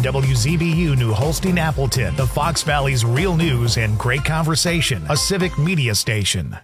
WZBU New Holstein Appleton, the Fox Valley's real news and great conversation, a civic media station.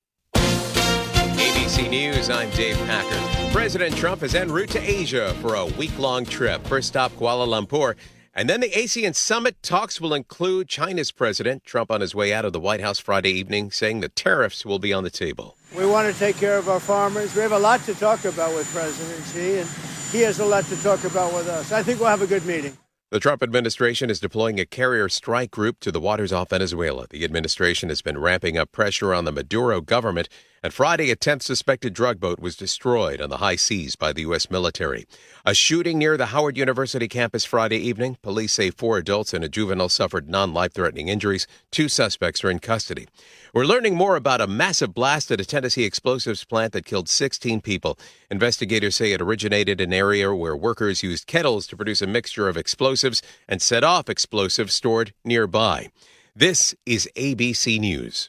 ABC News, I'm Dave Packer. President Trump is en route to Asia for a week-long trip. First stop, Kuala Lumpur. And then the ASEAN summit talks will include China's president. Trump on his way out of the White House Friday evening saying the tariffs will be on the table. We want to take care of our farmers. We have a lot to talk about with President Xi, and he has a lot to talk about with us. I think we'll have a good meeting. The Trump administration is deploying a carrier strike group to the waters off Venezuela. The administration has been ramping up pressure on the Maduro government. And Friday, a 10th suspected drug boat was destroyed on the high seas by the U.S. military. A shooting near the Howard University campus Friday evening. Police say 4 adults and a juvenile suffered non-life-threatening injuries. 2 suspects are in custody. We're learning more about a massive blast at a Tennessee explosives plant that killed 16 people. Investigators say it originated in an area where workers used kettles to produce a mixture of explosives and set off explosives stored nearby. This is ABC News.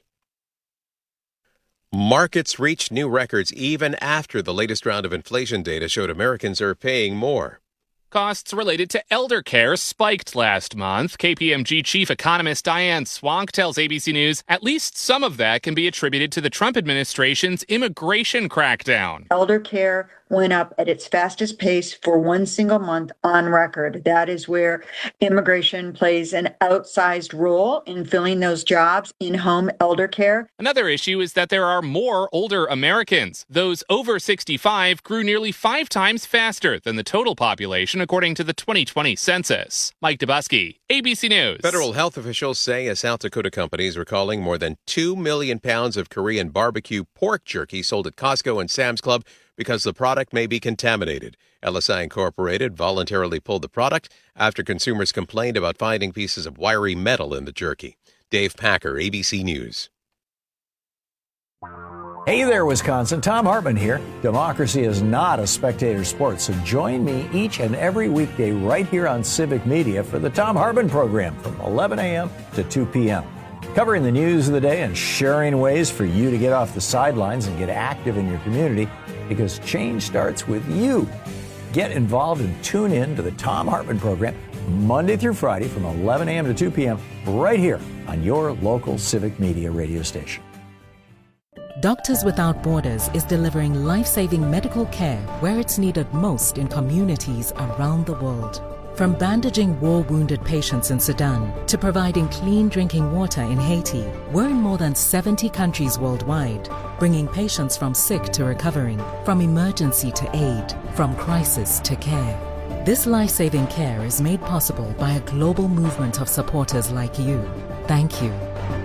Markets reached new records even after the latest round of inflation data showed Americans are paying more. Costs related to elder care spiked last month. KPMG chief economist Diane Swonk tells ABC News at least some of that can be attributed to the Trump administration's immigration crackdown. Elder care went up at its fastest pace for one single month on record. That is where immigration plays an outsized role in filling those jobs in home elder care. Another issue is that there are more older Americans. Those over 65 grew nearly 5 times faster than the total population, according to the 2020 census. Mike Dubusky, ABC News. Federal health officials say a South Dakota company is recalling more than 2 million pounds of Korean barbecue pork jerky sold at Costco and Sam's Club because the product may be contaminated. LSI Incorporated voluntarily pulled the product after consumers complained about finding pieces of wiry metal in the jerky. Dave Packer, ABC News. Hey there, Wisconsin. Tom Hartman here. Democracy is not a spectator sport, so join me each and every weekday right here on Civic Media for the Tom Hartman program from 11 a.m. to 2 p.m. Covering the news of the day and sharing ways for you to get off the sidelines and get active in your community, because change starts with you. Get involved and tune in to the Tom Hartman program Monday through Friday from 11 a.m. to 2 p.m. right here on your local Civic Media radio station. Doctors Without Borders is delivering life-saving medical care where it's needed most in communities around the world. From bandaging war-wounded patients in Sudan to providing clean drinking water in Haiti, we're in more than 70 countries worldwide, bringing patients from sick to recovering, from emergency to aid, from crisis to care. This life-saving care is made possible by a global movement of supporters like you. Thank you.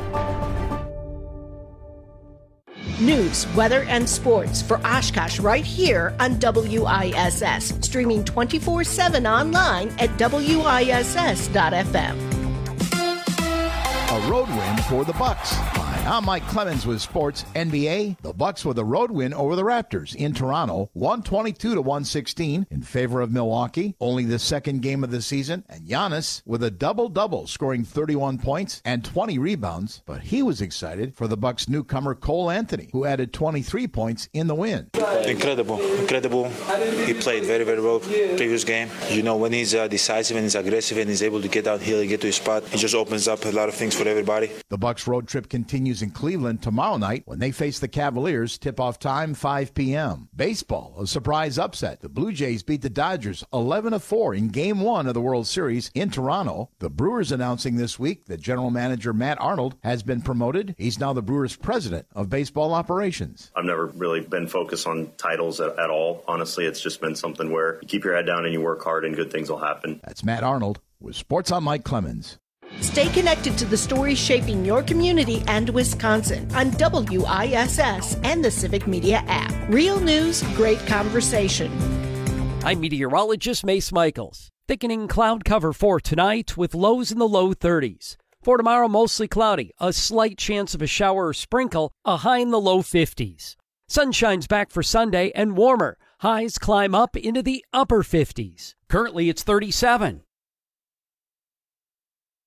News, weather, and sports for Oshkosh right here on WISS. Streaming 24/7 online at WISS.FM. A road win for the Bucks. Hi, I'm Mike Clemens with Sports NBA. The Bucks with a road win over the Raptors in Toronto, 122-116 in favor of Milwaukee. Only the second game of the season, and Giannis with a double-double, scoring 31 points and 20 rebounds. But he was excited for the Bucks newcomer Cole Anthony, who added 23 points in the win. Incredible. He played very, very well previous game. You know, when he's decisive and he's aggressive and he's able to get downhill and get to his spot, he just opens up a lot of things for everybody. The Bucks road trip continues in Cleveland tomorrow night when they face the Cavaliers. Tip-off time 5 p.m. Baseball, a surprise upset. The Blue Jays beat the Dodgers 11-4 in Game 1 of the World Series in Toronto. The Brewers announcing this week that general manager Matt Arnold has been promoted. He's now the Brewers president of baseball operations. I've never really been focused on titles at all. Honestly, it's just been something where you keep your head down and you work hard and good things will happen. That's Matt Arnold with Sports on Mike Clemens. Stay connected to the stories shaping your community and Wisconsin on WISS and the Civic Media app. Real news, great conversation. I'm meteorologist Mace Michaels. Thickening cloud cover for tonight with lows in the low 30s. For tomorrow, mostly cloudy, a slight chance of a shower or sprinkle, a high in the low 50s. Sunshine's back for Sunday and warmer. Highs climb up into the upper 50s. Currently, it's 37.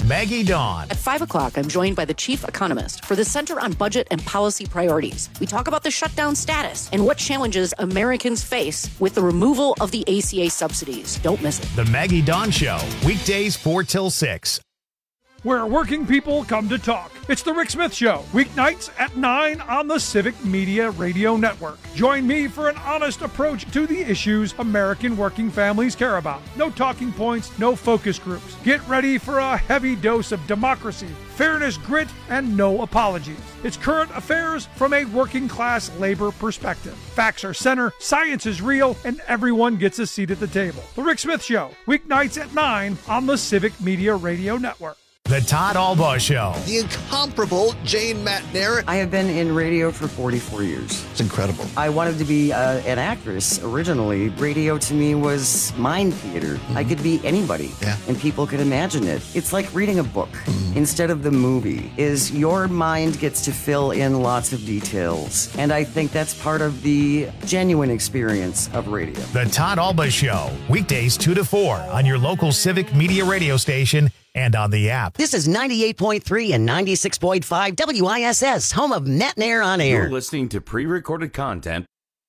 Maggie Dawn. At 5 o'clock, I'm joined by the chief economist for the Center on Budget and Policy Priorities. We talk about the shutdown status and what challenges Americans face with the removal of the ACA subsidies. Don't miss it. The Maggie Dawn Show, weekdays 4 till 6. Where working people come to talk. It's the Rick Smith Show, weeknights at 9 on the Civic Media Radio Network. Join me for an honest approach to the issues American working families care about. No talking points, no focus groups. Get ready for a heavy dose of democracy, fairness, grit, and no apologies. It's current affairs from a working class labor perspective. Facts are center, science is real, and everyone gets a seat at the table. The Rick Smith Show, weeknights at 9 on the Civic Media Radio Network. The Todd Albaugh Show. The incomparable Jane Matnair. I have been in radio for 44 years. It's incredible. I wanted to be an actress originally. Radio to me was mind theater. Mm-hmm. I could be anybody, and people could imagine it. It's like reading a book instead of the movie. Is your mind gets to fill in lots of details, and I think that's part of the genuine experience of radio. The Todd Albaugh Show, weekdays 2 to 4 on your local Civic Media radio station and on the app. This is 98.3 and 96.5 WISS, home of Matnair on Air. You're listening to pre-recorded content.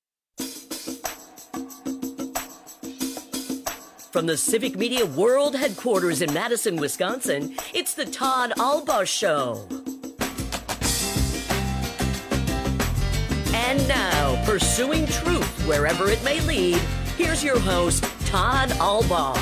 From the Civic Media World Headquarters in Madison, Wisconsin, it's the Todd Albaugh Show. And now, pursuing truth wherever it may lead, here's your host, Todd Albaugh.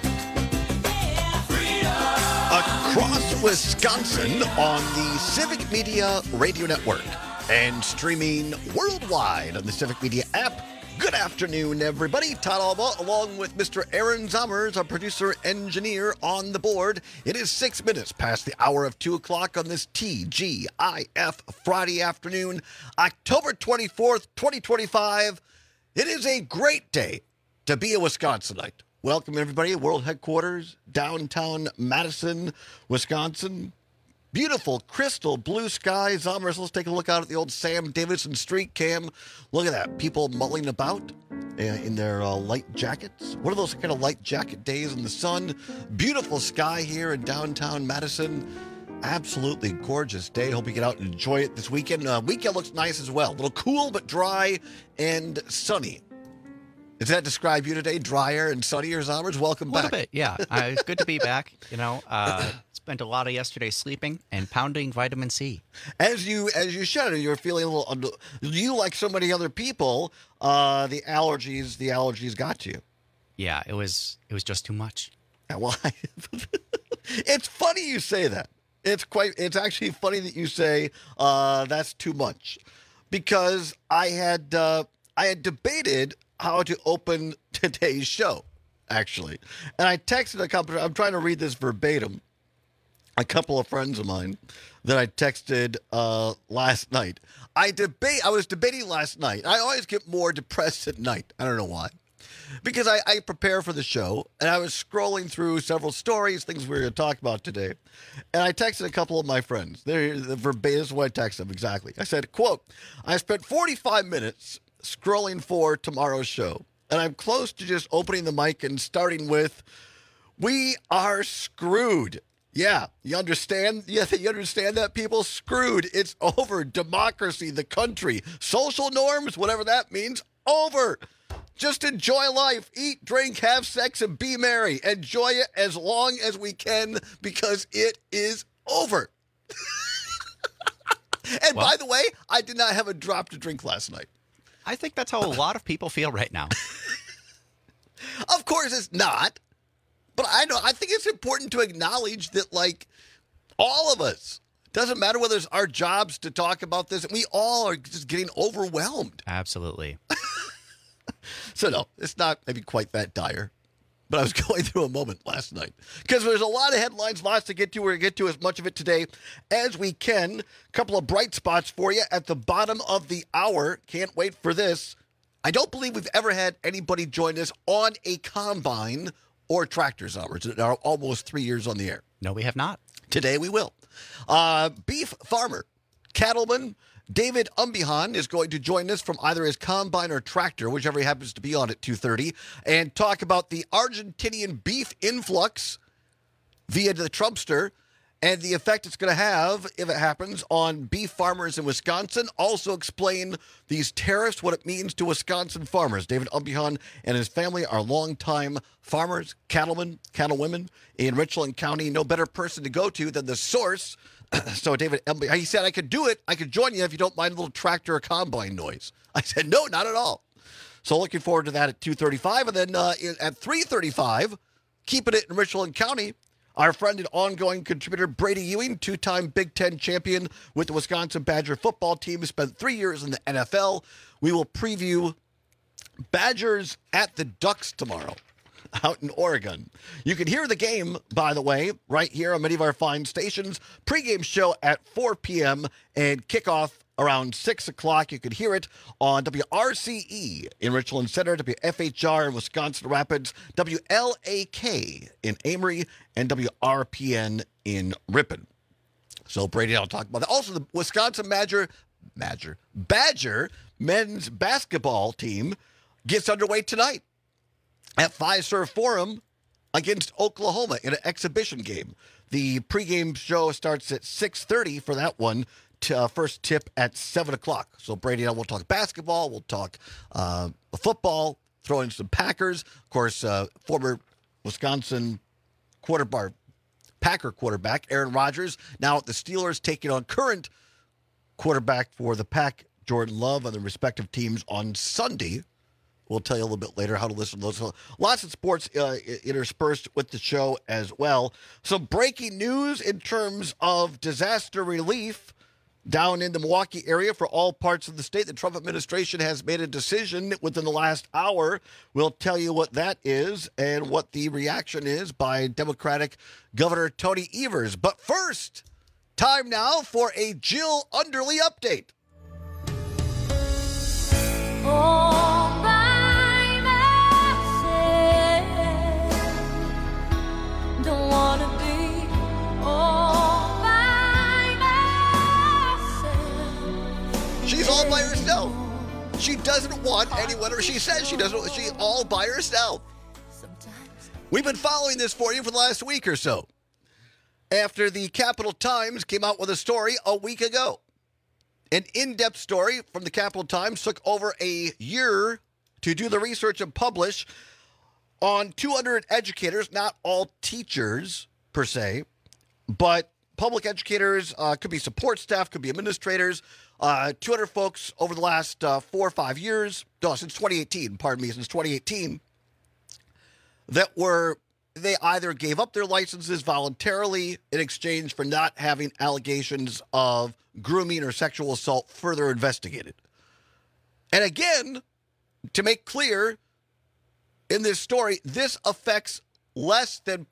Across Wisconsin on the Civic Media Radio Network and streaming worldwide on the Civic Media app. Good afternoon, everybody. Todd Albaugh, along with Mr. Aaron Zommers, our producer engineer on the board. It is 6 minutes past the hour of 2 o'clock on this TGIF Friday afternoon, October 24th, 2025. It is a great day to be a Wisconsinite. Welcome, everybody, World Headquarters, downtown Madison, Wisconsin. Beautiful, crystal blue sky. Zommers, let's take a look out at the old Sam Davidson street cam. Look at that. People mulling about in their light jackets. One of those kind of light jacket days in the sun. Beautiful sky here in downtown Madison. Absolutely gorgeous day. Hope you get out and enjoy it this weekend. Weekend looks nice as well. A little cool but dry and sunny. Does that describe you today? Drier and sunnier, Zommers? Welcome back. A little bit, yeah. It's good to be back. You know, spent a lot of yesterday sleeping and pounding vitamin C. As you should, you're feeling a little. You, like so many other people, the allergies got to you. Yeah, it was just too much. Well, it's funny you say that. It's actually funny that you say that's too much, because I had debated how to open today's show, actually. And I texted a couple, I'm trying to read this verbatim, a couple of friends of mine that I texted last night. I was debating last night. I always get more depressed at night. I don't know why. Because I prepare for the show, and I was scrolling through several stories, things we were going to talk about today. And I texted a couple of my friends. This is what I texted them exactly. I said, quote, I spent 45 minutes scrolling for tomorrow's show, and I'm close to just opening the mic and starting with, we are screwed. Yeah, you understand? Yeah, you understand that, people? Screwed. It's over. Democracy, the country, social norms, whatever that means, over. Just enjoy life. Eat, drink, have sex, and be merry. Enjoy it as long as we can, because it is over. And by the way, I did not have a drop to drink last night. I think that's how a lot of people feel right now. Of course it's not. But I think it's important to acknowledge that, like, all of us, doesn't matter whether it's our jobs to talk about this, we all are just getting overwhelmed. Absolutely. So no, it's not maybe quite that dire. But I was going through a moment last night, because there's a lot of headlines, lots to get to. We're going to get to as much of it today as we can. A couple of bright spots for you at the bottom of the hour. Can't wait for this. I don't believe we've ever had anybody join us on a combine or tractors hours in our almost 3 years on the air. No, we have not. Today we will. Beef farmer, cattleman, David Umbihan is going to join us from either his combine or tractor, whichever he happens to be on at 2:30, and talk about the Argentinian beef influx via the Trumpster and the effect it's going to have, if it happens, on beef farmers in Wisconsin. Also explain these tariffs, what it means to Wisconsin farmers. David Umbihan and his family are longtime farmers, cattlemen, cattlewomen in Richland County. No better person to go to than the source. So David Umbihan, he said, I could do it. I could join you if you don't mind a little tractor or combine noise. I said, no, not at all. So looking forward to that at 2:35. And then at 3:35, keeping it in Richland County, our friend and ongoing contributor Brady Ewing, two-time Big Ten champion with the Wisconsin Badger football team, spent 3 years in the NFL. We will preview Badgers at the Ducks tomorrow out in Oregon. You can hear the game, by the way, right here on many of our fine stations. Pre-game show at 4 p.m. and kickoff around 6 o'clock. You can hear it on WRCE in Richland Center, WFHR in Wisconsin Rapids, WLAK in Amory, and WRPN in Ripon. So Brady and I'll talk about that. Also, the Wisconsin Badger men's basketball team gets underway tonight at Fiserv Forum against Oklahoma in an exhibition game. The pregame show starts at 6:30 for that one. First tip at 7 o'clock. So Brady and I will talk basketball. We'll talk football, throw in some Packers. Of course, former Wisconsin Packer quarterback Aaron Rodgers, now at the Steelers, taking on current quarterback for the Pack, Jordan Love, on the respective teams on Sunday. We'll tell you a little bit later how to listen to those. So lots of sports interspersed with the show as well. Some breaking news in terms of disaster relief down in the Milwaukee area for all parts of the state. The Trump administration has made a decision within the last hour. We'll tell you what that is and what the reaction is by Democratic Governor Tony Evers. But first, time now for a Jill Underly update. All by myself, don't wanna be all by myself. She's all by herself. She doesn't want anyone, or she says she doesn't. She's all by herself. We've been following this for you for the last week or so, after the Capital Times came out with a story a week ago. An in-depth story from the Capital Times took over a year to do the research and publish on 200 educators, not all teachers per se, but public educators, could be support staff, could be administrators, 200 folks over the last 4 or 5 years, since 2018, since 2018, they either gave up their licenses voluntarily in exchange for not having allegations of grooming or sexual assault further investigated. And again, to make clear in this story, this affects less than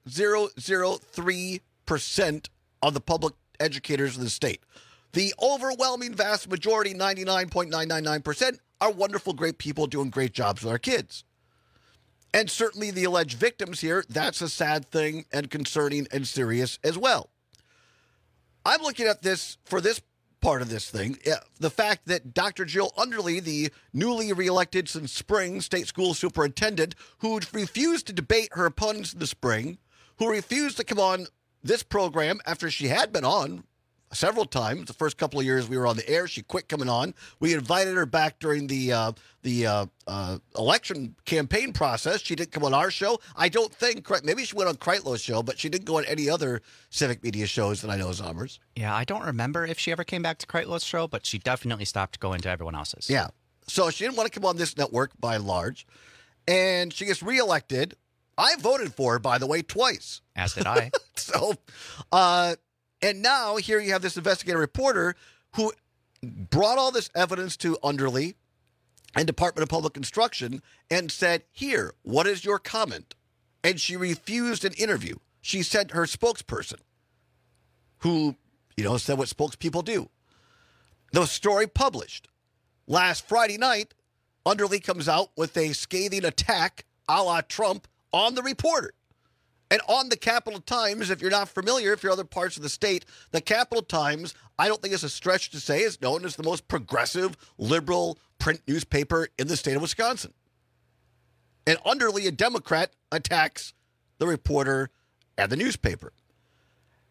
0.003% of the public educators in the state. The overwhelming vast majority, 99.999%, are wonderful, great people doing great jobs with our kids. And certainly the alleged victims here, that's a sad thing and concerning and serious as well. I'm looking at this, for this part of this thing, the fact that Dr. Jill Underly, the newly reelected since spring state school superintendent, who refused to debate her opponents in the spring, who refused to come on this program after she had been on several times. The first couple of years we were on the air, she quit coming on. We invited her back during the election campaign process. She didn't come on our show. I don't think, maybe she went on Kreitlow's show, but she didn't go on any other civic media shows that I know is ours. Yeah, I don't remember if she ever came back to Kreitlow's show, but she definitely stopped going to everyone else's. Yeah. So she didn't want to come on this network by and large. And she gets reelected. I voted for her, by the way, twice. As did I. So, and now here you have this investigative reporter who brought all this evidence to Underly and Department of Public Instruction and said, here, what is your comment? And she refused an interview. She sent her spokesperson, who, said what spokespeople do. The story published. Last Friday night, Underly comes out with a scathing attack a la Trump on the reporter. And on the Capital Times, if you're not familiar, if you're other parts of the state, the Capital Times, I don't think it's a stretch to say, is known as the most progressive, liberal print newspaper in the state of Wisconsin. And Underly, a Democrat, attacks the reporter and the newspaper.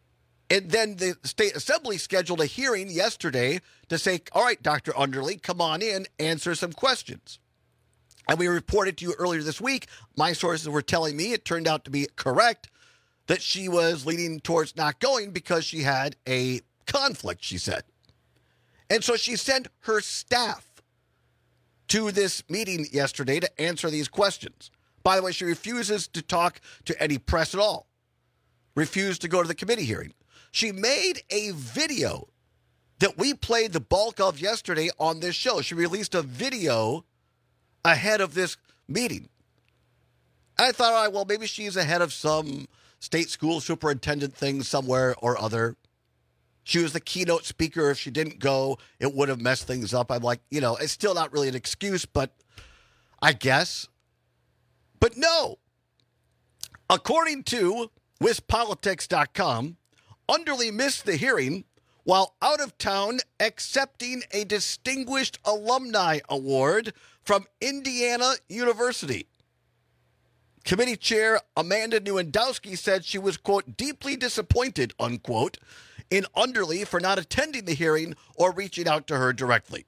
And then the state assembly scheduled a hearing yesterday to say, all right, Dr. Underly, come on in, answer some questions. And we reported to you earlier this week, my sources were telling me it turned out to be correct, that she was leaning towards not going because she had a conflict, she said. And so she sent her staff to this meeting yesterday to answer these questions. By the way, she refuses to talk to any press at all. Refused to go to the committee hearing. She made a video that we played the bulk of yesterday on this show. She released a video ahead of this meeting. I thought, all right, well, maybe she's ahead of some state school superintendent thing somewhere or other. She was the keynote speaker. If she didn't go, it would have messed things up. I'm like, it's still not really an excuse, but I guess. But no. According to WisPolitics.com, Underly missed the hearing while out of town accepting a Distinguished Alumni Award from Indiana University. Committee Chair Amanda Newandowski said she was, quote, deeply disappointed, unquote, in Underly for not attending the hearing or reaching out to her directly.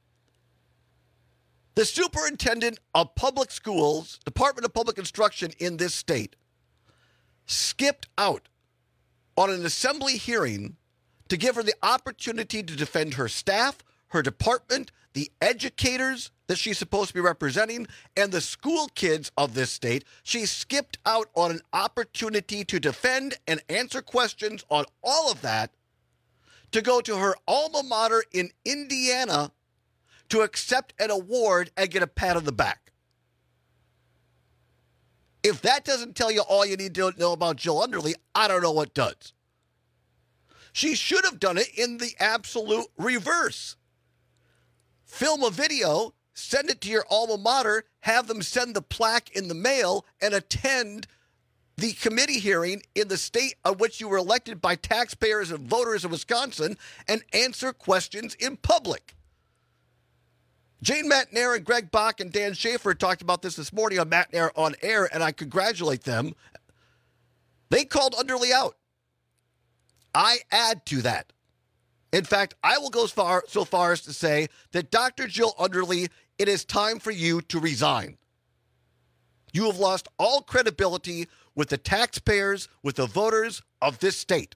The superintendent of public schools, Department of Public Instruction in this state, skipped out on an assembly hearing to give her the opportunity to defend her staff, her department, the educators that she's supposed to be representing, and the school kids of this state. She skipped out on an opportunity to defend and answer questions on all of that to go to her alma mater in Indiana to accept an award and get a pat on the back. If that doesn't tell you all you need to know about Jill Underly, I don't know what does. She should have done it in the absolute reverse. Film a video, send it to your alma mater, have them send the plaque in the mail, and attend the committee hearing in the state of which you were elected by taxpayers and voters of Wisconsin, and answer questions in public. Jane Matnair and Greg Bach and Dan Schaefer talked about this morning on Matnair on Air, and I congratulate them. They called Underly out. I add to that. In fact, I will go so far as to say that Dr. Jill Underly, it is time for you to resign. You have lost all credibility with the taxpayers, with the voters of this state.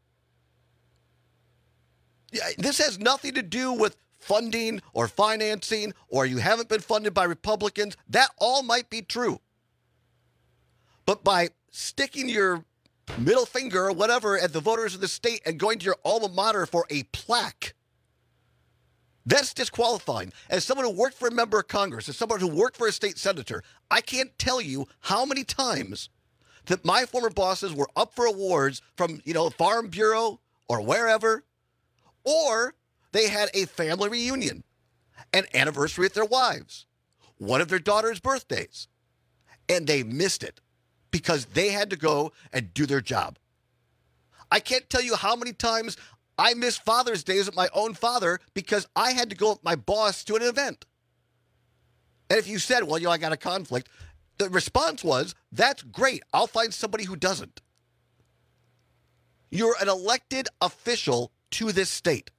This has nothing to do with funding or financing, or you haven't been funded by Republicans. That all might be true. But by sticking your middle finger or whatever at the voters of the state and going to your alma mater for a plaque, that's disqualifying. As someone who worked for a member of Congress, as someone who worked for a state senator, I can't tell you how many times that my former bosses were up for awards from, Farm Bureau or wherever, or they had a family reunion, an anniversary with their wives, one of their daughter's birthdays, and they missed it because they had to go and do their job. I can't tell you how many times I missed Father's Days with my own father because I had to go with my boss to an event. And if you said, well, I got a conflict, the response was, that's great. I'll find somebody who doesn't. You're an elected official to this state.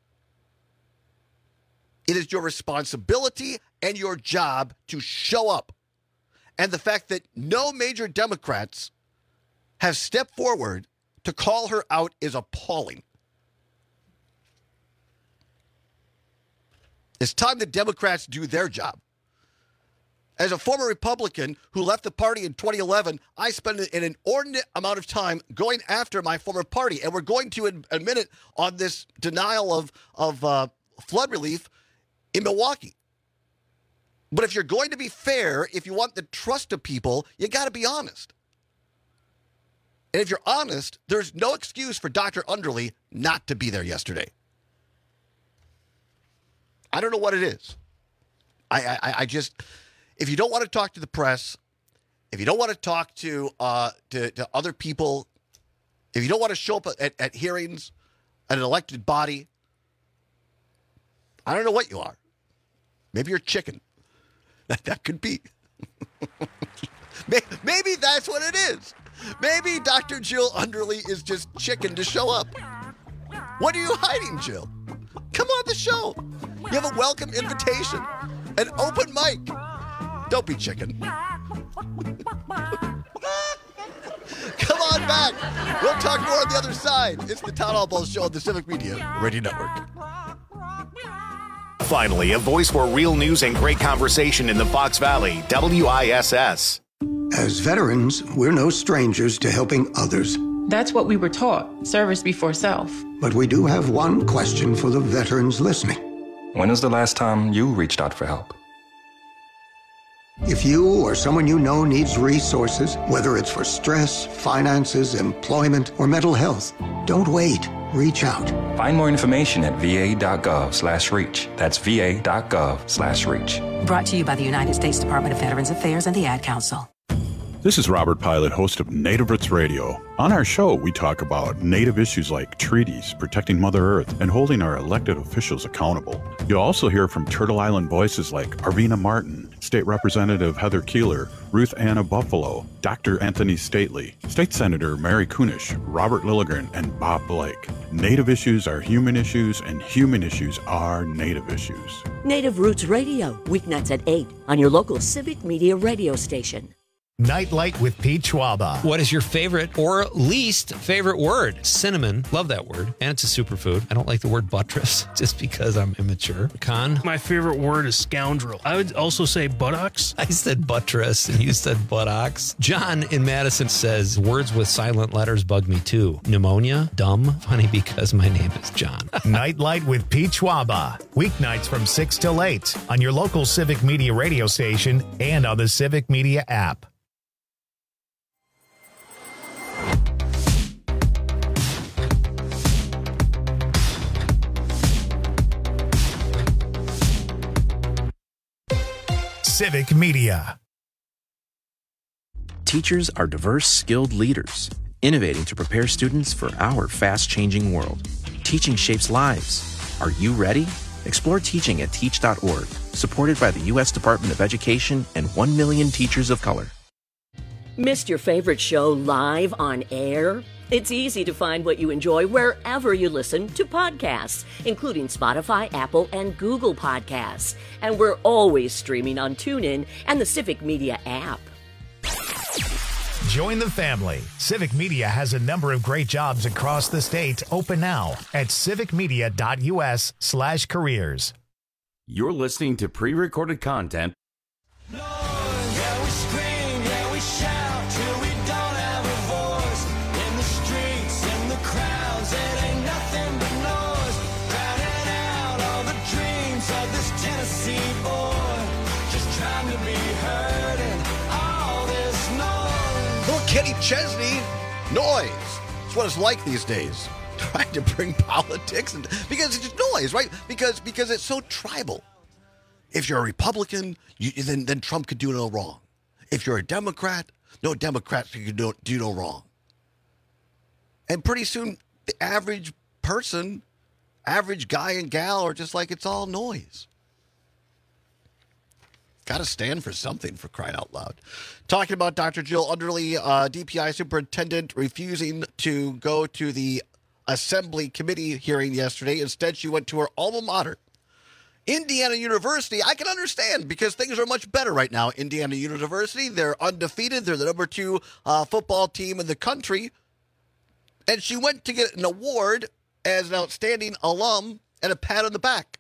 It is your responsibility and your job to show up. And the fact that no major Democrats have stepped forward to call her out is appalling. It's time the Democrats do their job. As a former Republican who left the party in 2011, I spent an inordinate amount of time going after my former party. And we're going to, in a minute, on this denial of flood relief in Milwaukee. But if you're going to be fair, if you want the trust of people, you got to be honest. And if you're honest, there's no excuse for Dr. Underly not to be there yesterday. I don't know what it is. I just, if you don't want to talk to the press, if you don't want to talk to other people, if you don't want to show up at hearings, at an elected body, I don't know what you are. Maybe you're chicken. That could be. Maybe that's what it is. Maybe Dr. Jill Underly is just chicken to show up. What are you hiding, Jill? Come on the show. You have a welcome invitation. An open mic. Don't be chicken. Come on back. We'll talk more on the other side. It's the Town Hall Ball Show on the Civic Media Radio Network. Finally, a voice for real news and great conversation in the Fox Valley, WISS. As veterans, we're no strangers to helping others. That's what we were taught, service before self. But we do have one question for the veterans listening. When was the last time you reached out for help? If you or someone you know needs resources, whether it's for stress, finances, employment, or mental health, don't wait. Reach out. Find more information at va.gov/reach. That's va.gov/reach. Brought to you by the United States Department of Veterans Affairs and the Ad Council. This is Robert Pilot, host of Native Roots Radio. On our show, we talk about Native issues like treaties, protecting Mother Earth, and holding our elected officials accountable. You'll also hear from Turtle Island voices like Arvina Martin, State Representative Heather Keeler, Ruth Anna Buffalo, Dr. Anthony Stately, State Senator Mary Kunish, Robert Lilligren, and Bob Blake. Native issues are human issues, and human issues are Native issues. Native Roots Radio, weeknights at 8 on your local Civic Media radio station. Nightlight with Pete Schwaba. What is your favorite or least favorite word? Cinnamon. Love that word. And it's a superfood. I don't like the word buttress just because I'm immature. Con? My favorite word is scoundrel. I would also say buttocks. I said buttress and you said buttocks. John in Madison says, words with silent letters bug me too. Pneumonia? Dumb? Funny because my name is John. Nightlight with Pete Schwaba. Weeknights from 6 till 8 on your local Civic Media radio station and on the Civic Media app. Civic Media. Teachers are diverse, skilled leaders, innovating to prepare students for our fast-changing world. Teaching shapes lives. Are you ready? Explore teaching at teach.org, supported by the U.S. Department of Education and 1 million teachers of color. Missed your favorite show live on air? It's easy to find what you enjoy wherever you listen to podcasts, including Spotify, Apple, and Google Podcasts. And we're always streaming on TuneIn and the Civic Media app. Join the family. Civic Media has a number of great jobs across the state open now at civicmedia.us/careers. You're listening to pre-recorded content. Kenny Chesney, noise. It's what it's like these days. Trying to bring politics and because it's just noise, right? Because it's so tribal. If you're a Republican, then Trump could do no wrong. If you're a Democrat, no Democrat could do no wrong. And pretty soon, the average person, average guy and gal are just like it's all noise. Got to stand for something, for crying out loud. Talking about Dr. Jill Underly, DPI superintendent, refusing to go to the assembly committee hearing yesterday. Instead, she went to her alma mater, Indiana University. I can understand because things are much better right now. Indiana University, they're undefeated. They're the number 2 football team in the country. And she went to get an award as an outstanding alum and a pat on the back.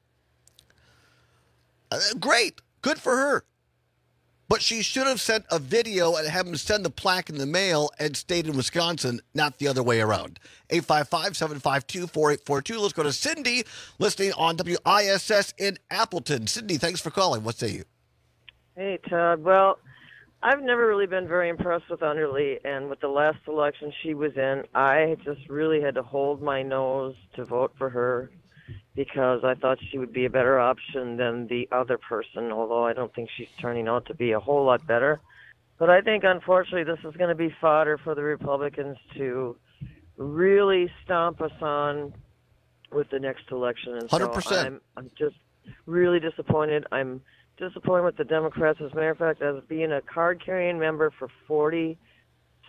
Great. Good for her. But she should have sent a video and have him send the plaque in the mail and stayed in Wisconsin, not the other way around. 855-752-4842. Let's go to Cindy, listening on WISS in Appleton. Cindy, thanks for calling. What say you? Hey, Todd. Well, I've never really been very impressed with Underly, and with the last election she was in, I just really had to hold my nose to vote for her, because I thought she would be a better option than the other person, although I don't think she's turning out to be a whole lot better. But I think, unfortunately, this is going to be fodder for the Republicans to really stomp us on with the next election. And 100%. So I'm just really disappointed. I'm disappointed with the Democrats. As a matter of fact, as being a card-carrying member for 40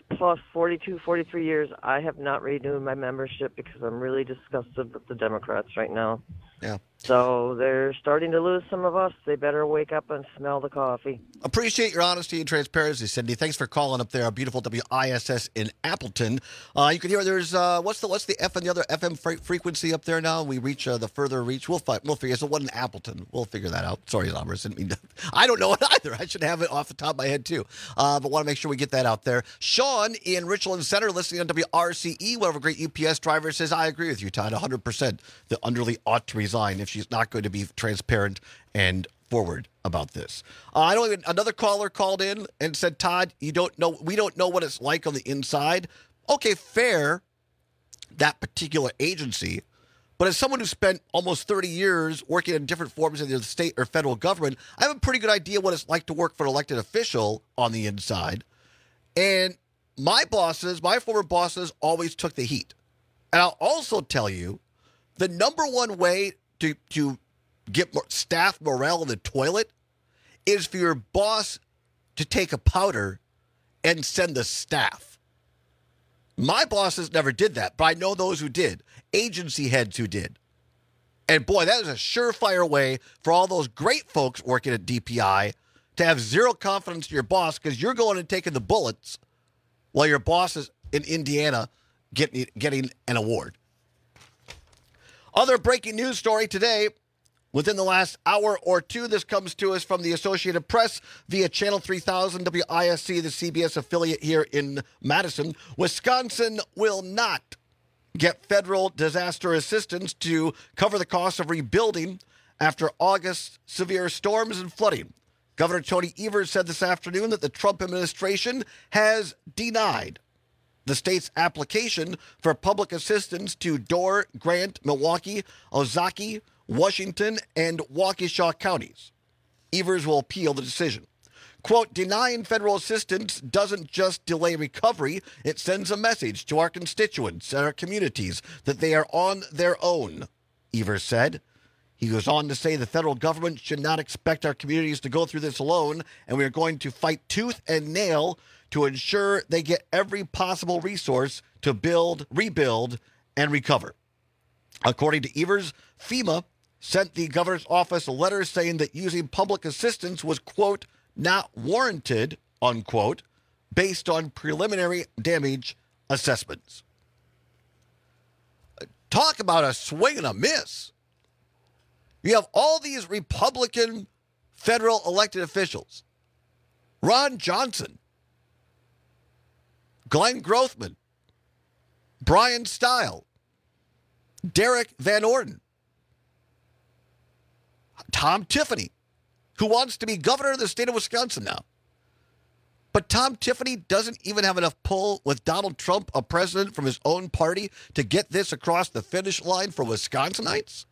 plus 42, 43 years, I have not renewed my membership because I'm really disgusted with the Democrats right now. Yeah. So they're starting to lose some of us. They better wake up and smell the coffee. Appreciate your honesty and transparency, Cindy. Thanks for calling up there, beautiful WISS in Appleton. You can hear there's what's the F and the other FM frequency up there now? We reach the further reach. We'll figure. It's the one in Appleton. We'll figure that out. Sorry, Zombers. I don't know it either. I should have it off the top of my head too. But want to make sure we get that out there. Sean in Richland Center, listening on WRCE. One of a great UPS driver says, "I agree with you, Todd. 100%. The Underly ought to resign if she's not going to be transparent and forward about this." Another caller called in and said, "Todd, we don't know what it's like on the inside." Okay, fair, that particular agency. But as someone who spent almost 30 years working in different forms of the state or federal government, I have a pretty good idea what it's like to work for an elected official on the inside. And my former bosses always took the heat. And I'll also tell you, the number one way to get staff morale in the toilet is for your boss to take a powder and send the staff. My bosses never did that, but I know those who did. Agency heads who did. And boy, that is a surefire way for all those great folks working at DPI to have zero confidence in your boss because you're going and taking the bullets while your boss is in Indiana getting an award. Other breaking news story today. Within the last hour or two, this comes to us from the Associated Press via Channel 3000 WISC, the CBS affiliate here in Madison. Wisconsin will not get federal disaster assistance to cover the cost of rebuilding after August's severe storms and flooding. Governor Tony Evers said this afternoon that the Trump administration has denied the state's application for public assistance to Door, Grant, Milwaukee, Ozaukee, Washington, and Waukesha counties. Evers will appeal the decision. Quote, denying federal assistance doesn't just delay recovery, it sends a message to our constituents and our communities that they are on their own, Evers said. He goes on to say the federal government should not expect our communities to go through this alone, and we are going to fight tooth and nail to ensure they get every possible resource to build, rebuild, and recover. According to Evers, FEMA sent the governor's office a letter saying that using public assistance was, quote, not warranted, unquote, based on preliminary damage assessments. Talk about a swing and a miss. You have all these Republican federal elected officials. Ron Johnson, Glenn Grothman, Brian Stile, Derek Van Orden, Tom Tiffany, who wants to be governor of the state of Wisconsin now. But Tom Tiffany doesn't even have enough pull with Donald Trump, a president from his own party, to get this across the finish line for Wisconsinites.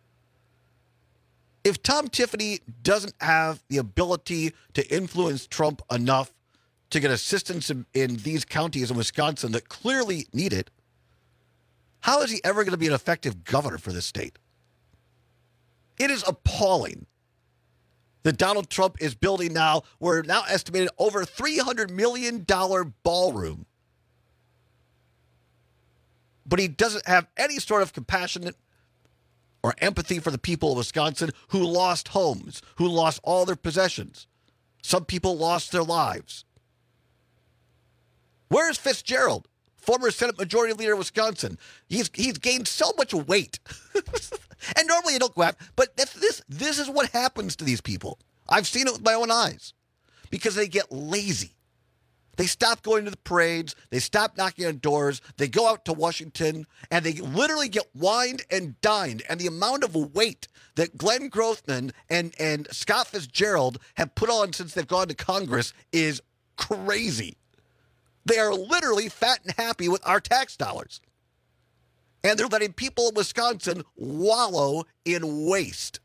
If Tom Tiffany doesn't have the ability to influence Trump enough to get assistance in these counties in Wisconsin that clearly need it, how is he ever going to be an effective governor for this state? It is appalling that Donald Trump is building now, we're now estimated over $300 million ballroom. But he doesn't have any sort of compassion or empathy for the people of Wisconsin who lost homes, who lost all their possessions. Some people lost their lives. Where's Fitzgerald, former Senate Majority Leader of Wisconsin? He's gained so much weight. And normally you don't go out, but this is what happens to these people. I've seen it with my own eyes because they get lazy. They stop going to the parades. They stop knocking on doors. They go out to Washington, and they literally get wined and dined. And the amount of weight that Glenn Grothman and Scott Fitzgerald have put on since they've gone to Congress is crazy. They are literally fat and happy with our tax dollars. And they're letting people in Wisconsin wallow in waste.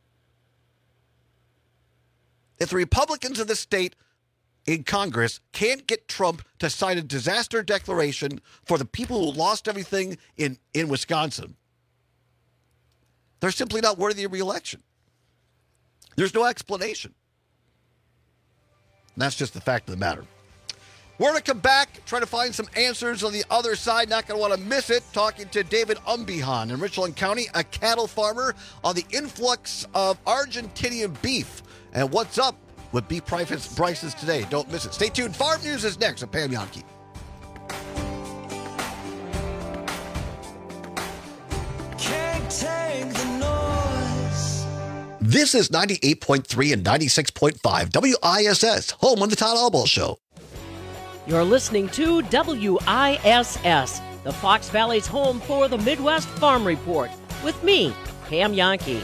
If the Republicans of the state in Congress can't get Trump to sign a disaster declaration for the people who lost everything in Wisconsin, they're simply not worthy of re-election. There's no explanation. And that's just the fact of the matter. We're going to come back, try to find some answers on the other side. Not going to want to miss it. Talking to David Umbihan in Richland County, a cattle farmer, on the influx of Argentinian beef. And what's up with beef prices today? Don't miss it. Stay tuned. Farm News is next with Pam Jahnke. Can't take the noise. This is 98.3 and 96.5 WISS, home on the Todd Albaugh Show. You're listening to WISS, the Fox Valley's home for the Midwest Farm Report, with me, Pam Jahnke.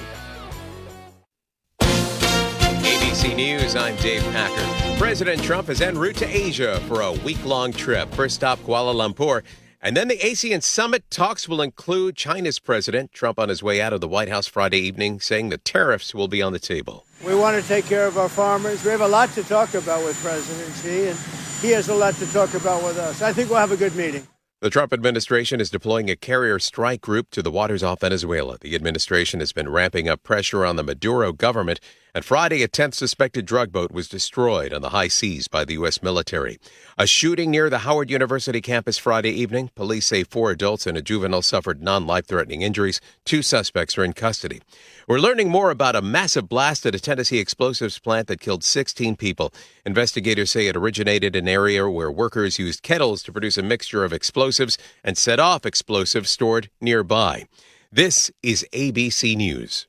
ABC News, I'm Dave Packer. President Trump is en route to Asia for a week-long trip. First stop, Kuala Lumpur. And then the ASEAN summit talks will include China's president. Trump on his way out of the White House Friday evening saying the tariffs will be on the table. We want to take care of our farmers. We have a lot to talk about with President Xi, and he has a lot to talk about with us. I think we'll have a good meeting. The Trump administration is deploying a carrier strike group to the waters off Venezuela. The administration has been ramping up pressure on the Maduro government. And Friday, a 10th suspected drug boat was destroyed on the high seas by the U.S. military. A shooting near the Howard University campus Friday evening. Police say 4 adults and a juvenile suffered non-life-threatening injuries. 2 suspects are in custody. We're learning more about a massive blast at a Tennessee explosives plant that killed 16 people. Investigators say it originated in an area where workers used kettles to produce a mixture of explosives and set off explosives stored nearby. This is ABC News.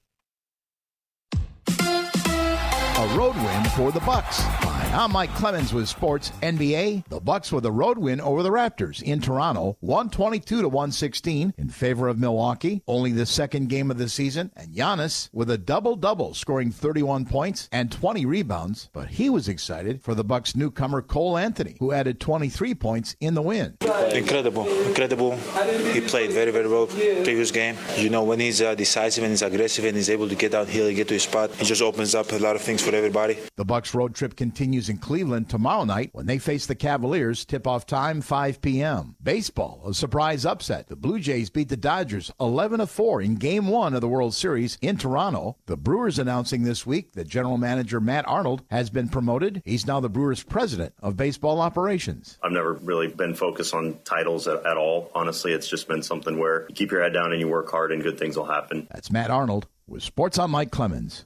A road win for the Bucks. Hi, I'm Mike Clemens with Sports NBA. The Bucks with a road win over the Raptors in Toronto, 122-116 in favor of Milwaukee. Only the second game of the season, and Giannis with a double-double, scoring 31 points and 20 rebounds. But he was excited for the Bucks newcomer Cole Anthony, who added 23 points in the win. Incredible. He played very, very well previous game. You know, when he's decisive and he's aggressive and he's able to get downhill and get to his spot, he just opens up a lot of things for everybody. The Bucks road trip continues in Cleveland tomorrow night when they face the Cavaliers. Tip-off time 5 p.m. Baseball, a surprise upset. The Blue Jays beat the Dodgers 11-4 in Game 1 of the World Series in Toronto. The Brewers announcing this week that general manager Matt Arnold has been promoted. He's now the Brewers president of baseball operations. I've never really been focused on titles at all. Honestly, it's just been something where you keep your head down and you work hard and good things will happen. That's Matt Arnold with Sports on Mike Clemens.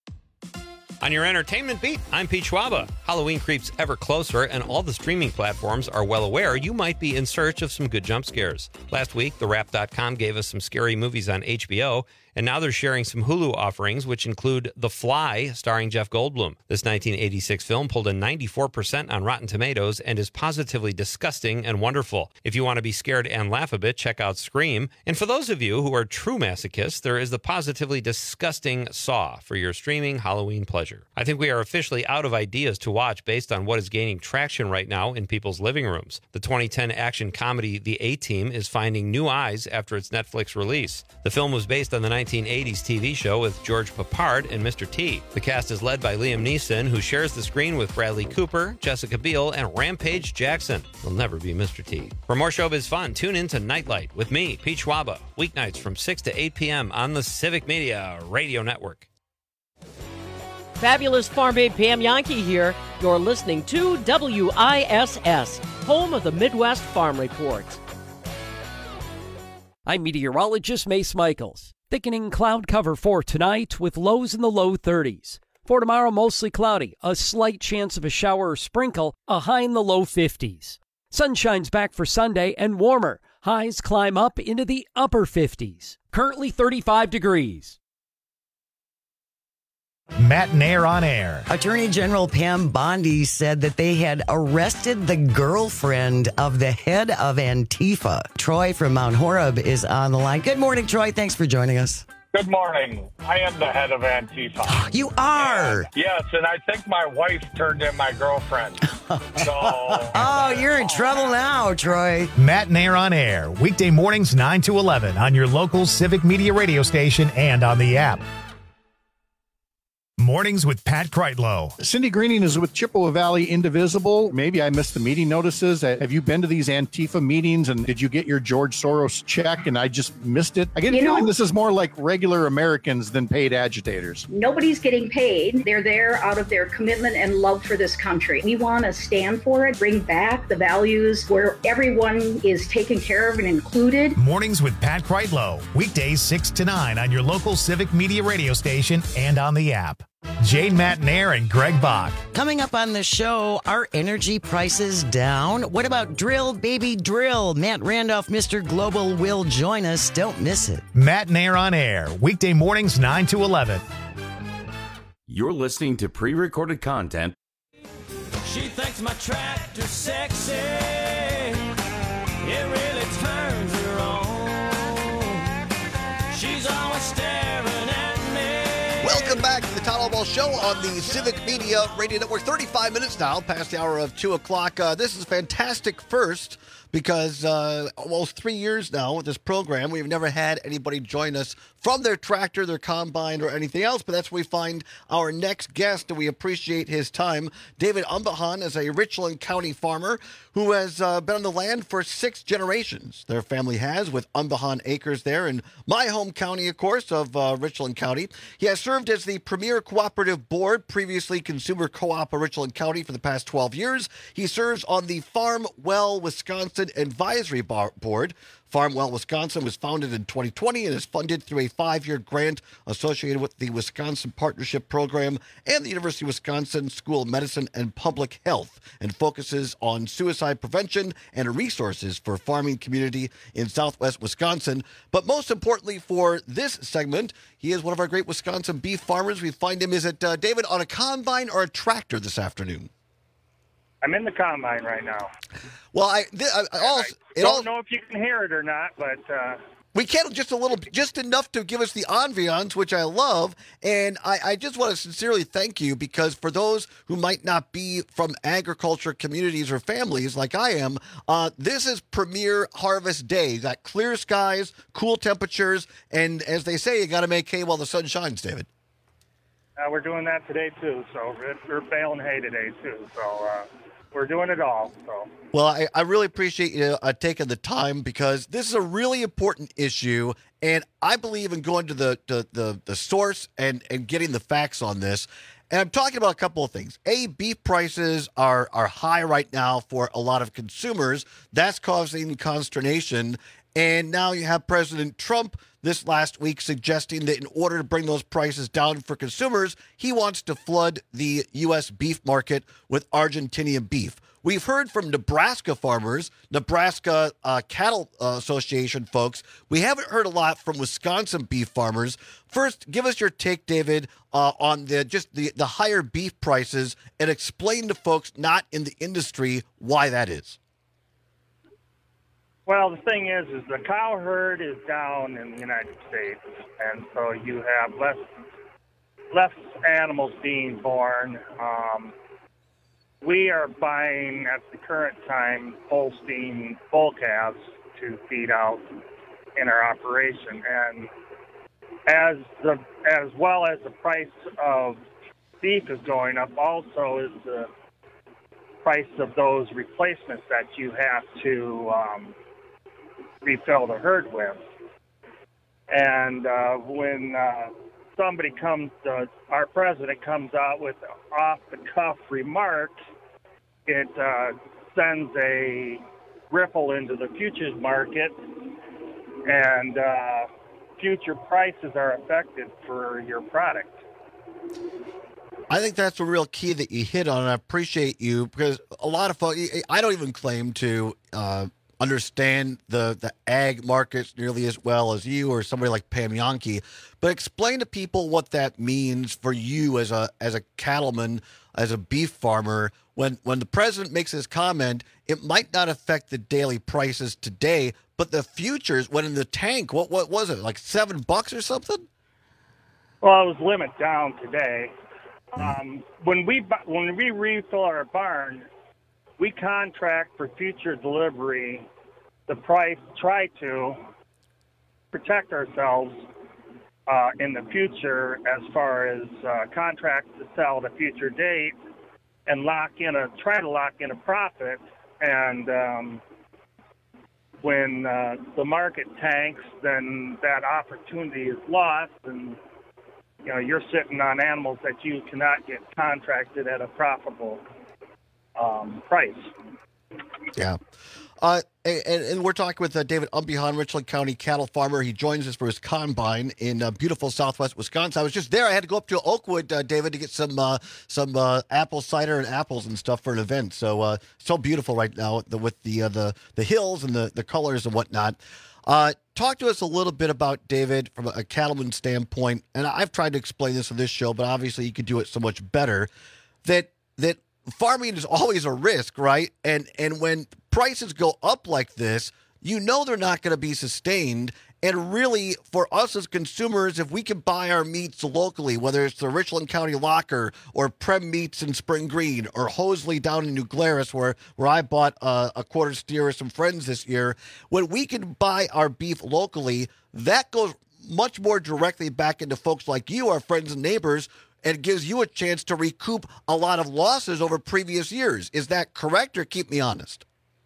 On your entertainment beat, I'm Pete Schwaba. Halloween creeps ever closer, and all the streaming platforms are well aware you might be in search of some good jump scares. Last week, TheWrap.com gave us some scary movies on HBO, and now they're sharing some Hulu offerings, which include The Fly, starring Jeff Goldblum. This 1986 film pulled a 94% on Rotten Tomatoes and is positively disgusting and wonderful. If you want to be scared and laugh a bit, check out Scream. And for those of you who are true masochists, there is the positively disgusting Saw for your streaming Halloween pleasure. I think we are officially out of ideas to watch based on what is gaining traction right now in people's living rooms. The 2010 action comedy The A-Team is finding new eyes after its Netflix release. The film was based on the 1980s TV show with George Papard and Mr. T. The cast is led by Liam Neeson, who shares the screen with Bradley Cooper, Jessica Biel, and Rampage Jackson. He'll never be Mr. T. For more showbiz fun, tune in to Nightlight with me, Pete Schwaba, weeknights from 6 to 8 p.m. on the Civic Media Radio Network. Fabulous Farm Babe Pam Jahnke here. You're listening to WISS, home of the Midwest Farm Report. I'm meteorologist Mace Michaels. Thickening cloud cover for tonight with lows in the low 30s. For tomorrow, mostly cloudy, a slight chance of a shower or sprinkle, a high in the low 50s. Sunshine's back for Sunday and warmer. Highs climb up into the upper 50s. Currently 35 degrees. Matt Nair on air. Attorney General Pam Bondi said that they had arrested the girlfriend of the head of Antifa. Troy from Mount Horeb is on the line. Good morning, Troy. Thanks for joining us. Good morning. I am the head of Antifa. You are? Yes, and I think my wife turned in my girlfriend. Oh, you're in trouble now, Troy. Matt Nair on air. Weekday mornings 9 to 11 on your local Civic Media radio station and on the app. Mornings with Pat Kreitlow. Cindy Greening is with Chippewa Valley Indivisible. Maybe I missed the meeting notices. Have you been to these Antifa meetings, and did you get your George Soros check and I just missed it? I get a feeling this is more like regular Americans than paid agitators. Nobody's getting paid. They're there out of their commitment and love for this country. We want to stand for it, bring back the values where everyone is taken care of and included. Mornings with Pat Kreitlow. Weekdays 6 to 9 on your local Civic Media radio station and on the app. Jane Matnair and Greg Bach. Coming up on the show, are energy prices down? What about drill, baby, drill? Matt Randolph, Mr. Global, will join us. Don't miss it. Matnair on air, weekday mornings 9 to 11. You're listening to pre-recorded content. She thinks my tractor's sexy. It really turns her on. She's always staring at me. Welcome back to the Todd Ball Show on the Civic Media Radio Network. 35 minutes now, past the hour of 2 o'clock. This is a fantastic first because almost 3 years now with this program, we've never had anybody join us from their tractor, their combine, or anything else. But that's where we find our next guest, and we appreciate his time. David Umbahan is a Richland County farmer who has been on the land for 6 generations. Their family has, with Umbahan Acres there in my home county, of course, of Richland County. He has served as the Premier Cooperative Board, previously Consumer Co-op of Richland County, for the past 12 years. He serves on the Farm Well Wisconsin Advisory Board. Farm Well Wisconsin was founded in 2020 and is funded through a 5-year grant associated with the Wisconsin Partnership Program and the University of Wisconsin School of Medicine and Public Health, and focuses on suicide prevention and resources for farming community in southwest Wisconsin. But most importantly for this segment, he is one of our great Wisconsin beef farmers. We find him, is it, David, on a combine or a tractor this afternoon? I'm in the combine right now. Well, I don't know if you can hear it or not, but we can just enough to give us the ambiance, which I love. And I just want to sincerely thank you, because for those who might not be from agriculture communities or families like I am, this is premier harvest day. You got clear skies, cool temperatures, and as they say, you got to make hay while the sun shines, David. We're doing that today, too. So we're baling hay today, too. So we're doing it all. So. Well, I really appreciate you taking the time, because this is a really important issue, and I believe in going to the source and getting the facts on this. And I'm talking about a couple of things. Beef prices are high right now for a lot of consumers. That's causing consternation. And now you have President Trump this last week suggesting that in order to bring those prices down for consumers, he wants to flood the U.S. beef market with Argentinian beef. We've heard from Nebraska farmers, Nebraska Cattle Association folks. We haven't heard a lot from Wisconsin beef farmers. First, give us your take, David, on the higher beef prices, and explain to folks not in the industry why that is. Well, the thing is the cow herd is down in the United States, and so you have less animals being born. We are buying at the current time Holstein bull calves to feed out in our operation, and as well as the price of beef is going up, also is the price of those replacements that you have to refill the herd with. And when somebody our president comes out with off-the-cuff remark, it sends a ripple into the futures market, and future prices are affected for your product. I think that's a real key that you hit on, and I appreciate you, because a lot of folks, I don't even claim to understand the ag markets nearly as well as you or somebody like Pam Yonke, but explain to people what that means for you as a cattleman, as a beef farmer. When the president makes his comment, it might not affect the daily prices today, but the futures went in the tank. What was it, like $7 or something? Well, it was limit down today. When we refill our barn, we contract for future delivery the price, try to protect ourselves in the future as far as contracts to sell at a future date and try to lock in a profit. And when the market tanks, then that opportunity is lost, and you're sitting on animals that you cannot get contracted at a profitable price. Yeah. And we're talking with David Umbihan, Richland County cattle farmer. He joins us for his combine in beautiful southwest Wisconsin. I was just there. I had to go up to Oakwood, David, to get some apple cider and apples and stuff for an event. So beautiful right now with the hills and the colors and whatnot. Talk to us a little bit about, David, from a cattleman standpoint, and I've tried to explain this on this show, but obviously you could do it so much better, that farming is always a risk, right? And when prices go up like this, they're not going to be sustained. And really, for us as consumers, if we can buy our meats locally, whether it's the Richland County Locker or Prem Meats in Spring Green or Hosley down in New Glarus, where I bought a quarter steer with some friends this year, when we can buy our beef locally, that goes much more directly back into folks like you, our friends and neighbors, and gives you a chance to recoup a lot of losses over previous years. Is that correct, or keep me honest?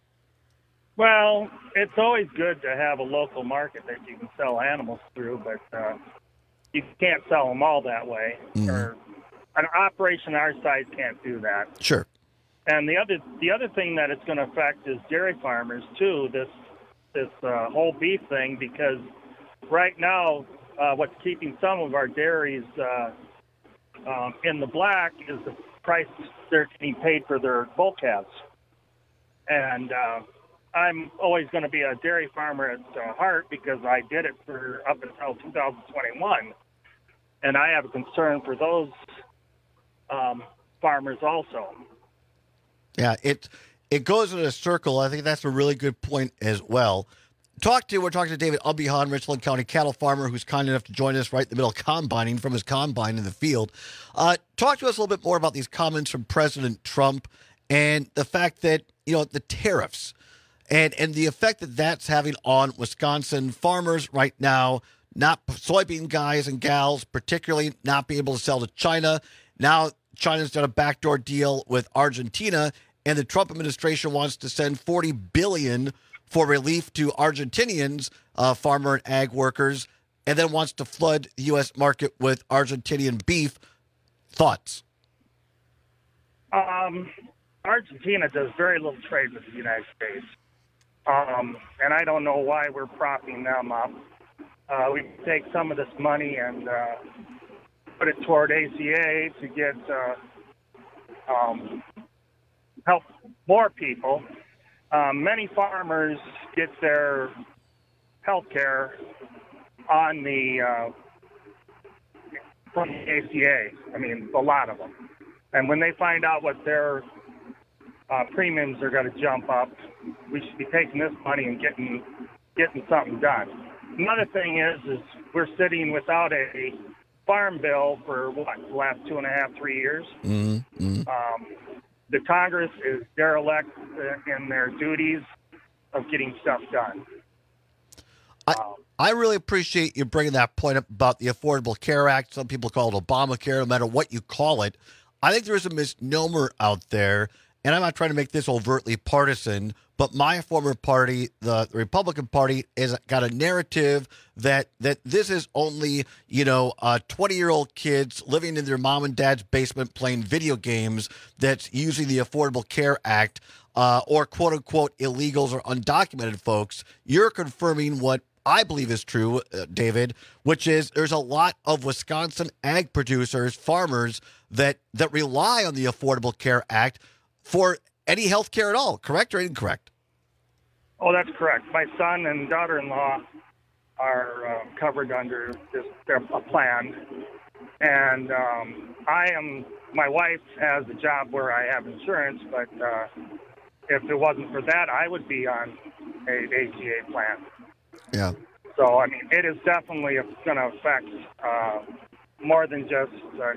Well, it's always good to have a local market that you can sell animals through, but you can't sell them all that way. Or an operation our size can't do that. Sure. And the other thing that it's going to affect is dairy farmers too. This whole beef thing, because right now what's keeping some of our dairies in the black is the price they're getting paid for their bull calves. And I'm always going to be a dairy farmer at heart because I did it for up until 2021. And I have a concern for those farmers also. Yeah, it goes in a circle. I think that's a really good point as well. We're talking to David Umbihan, Richland County cattle farmer, who's kind enough to join us right in the middle of combining from his combine in the field. Talk to us a little bit more about these comments from President Trump and the fact that, the tariffs and the effect that that's having on Wisconsin farmers right now, not soybean guys and gals, particularly not being able to sell to China. Now China's done a backdoor deal with Argentina, and the Trump administration wants to send $40 billion for relief to Argentinians, farmer and ag workers, and then wants to flood the U.S. market with Argentinian beef. Thoughts? Argentina does very little trade with the United States. And I don't know why we're propping them up. We take some of this money and put it toward ACA to get help more people. Many farmers get their health care on from the ACA. I mean, a lot of them. And when they find out what their premiums are going to jump up, we should be taking this money and getting something done. Another thing is we're sitting without a farm bill for the last 2.5, 3 years. Mm-hmm. The Congress is derelict in their duties of getting stuff done. I really appreciate you bringing that point up about the Affordable Care Act. Some people call it Obamacare, no matter what you call it. I think there's a misnomer out there, and I'm not trying to make this overtly partisan, but my former party, the Republican Party, has got a narrative that this is only, 20-year-old kids living in their mom and dad's basement playing video games that's using the Affordable Care Act, or quote-unquote illegals or undocumented folks. You're confirming what I believe is true, David, which is there's a lot of Wisconsin ag producers, farmers, that rely on the Affordable Care Act for any health care at all, correct or incorrect? Oh, that's correct. My son and daughter-in-law are covered under their plan. And my wife has a job where I have insurance, but if it wasn't for that, I would be on an ACA plan. Yeah. So, I mean, it is definitely going to affect more than just,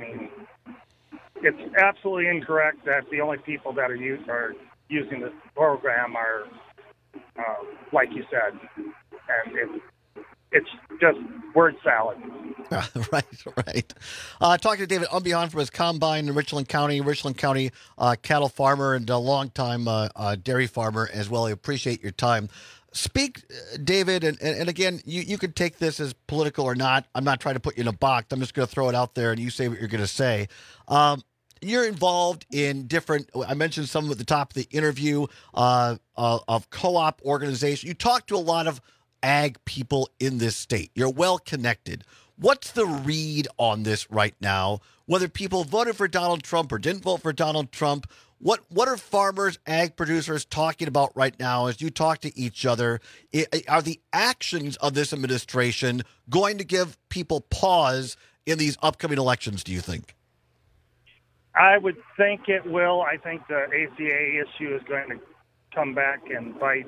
it's absolutely incorrect that the only people that are using this program are, like you said, and it's just word salad. Right. Talking to David Umbihan from his combine in Richland County cattle farmer and a longtime dairy farmer as well. I appreciate your time. Speak, David, and again, you could take this as political or not. I'm not trying to put you in a box. I'm just going to throw it out there and you say what you're going to say. You're involved in different, I mentioned some at the top of the interview, of co-op organizations. You talk to a lot of ag people in this state. You're well connected. What's the read on this right now? Whether people voted for Donald Trump or didn't vote for Donald Trump, what are farmers, ag producers talking about right now as you talk to each other? Are the actions of this administration going to give people pause in these upcoming elections, do you think? I would think it will. I think the ACA issue is going to come back and bite,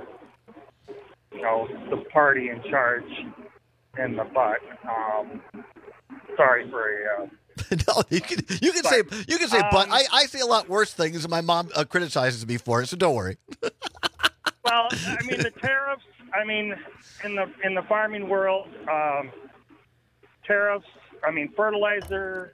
the party in charge in the butt. Sorry for a. No, you can say but. I say a lot worse things, and my mom criticizes me for it. So don't worry. Well, I mean the tariffs. I mean in the farming world, tariffs. I mean fertilizer.